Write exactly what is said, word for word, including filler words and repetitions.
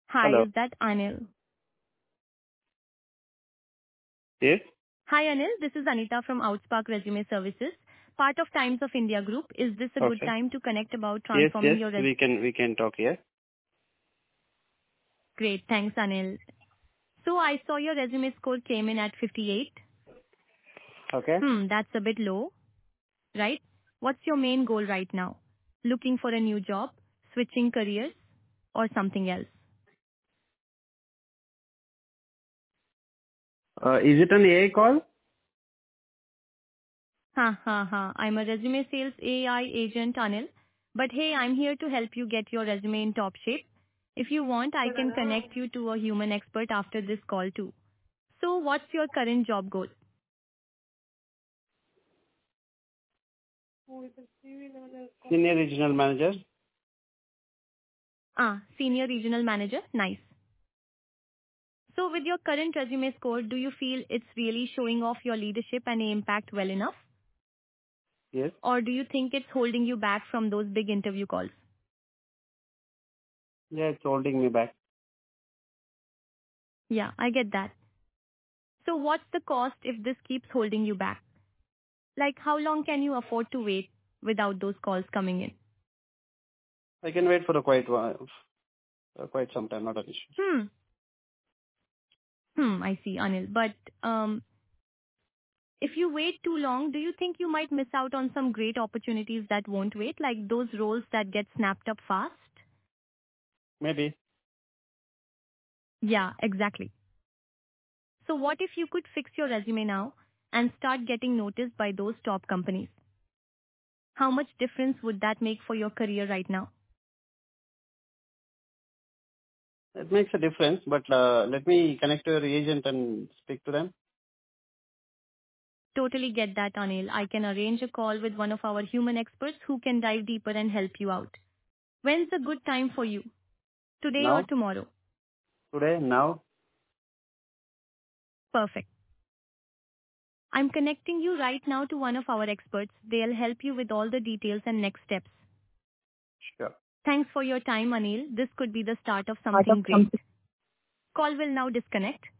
Hi, Hello. is that Anil? Yes. Hi, Anil. This is Anita from Outspark Resume Services, part of Times of India Group. Is this a good Okay. time to connect about Yes, transforming yes. your resume? We can we can talk here. Great. Thanks, Anil. So I saw your resume score came in at fifty-eight. Okay. Hmm, that's a bit low, right? What's your main goal right now? Looking for a new job, switching careers, or something else? Uh, is it an A I call? Ha ha ha. I'm a resume sales A I agent, Anil. But hey, I'm here to help you get your resume in top shape. If you want, I can connect you to a human expert after this call too. So what's your current job goal? Senior regional manager. Ah, senior regional manager. Nice. So with your current resume score, do you feel it's really showing off your leadership and impact well enough? Yes. Or do you think it's holding you back from those big interview calls? Yeah, it's holding me back. Yeah, I get that. So what's the cost if this keeps holding you back? Like how long can you afford to wait without those calls coming in? I can wait for a quite while, uh, quite some time. Not an issue. Hmm. Hmm, I see, Anil. But um, if you wait too long, do you think you might miss out on some great opportunities that won't wait, like those roles that get snapped up fast? Maybe. Yeah, exactly. So what if you could fix your resume now and start getting noticed by those top companies? How much difference would that make for your career right now? It makes a difference, but uh, let me connect to your agent and speak to them. Totally get that, Anil. I can arrange a call with one of our human experts who can dive deeper and help you out. When's a good time for you? Today or Now, tomorrow? today, now. Perfect. I'm connecting you right now to one of our experts. They'll help you with all the details and next steps. Sure. Thanks for your time, Anil. This could be the start of Part of something great. something. Call will now disconnect.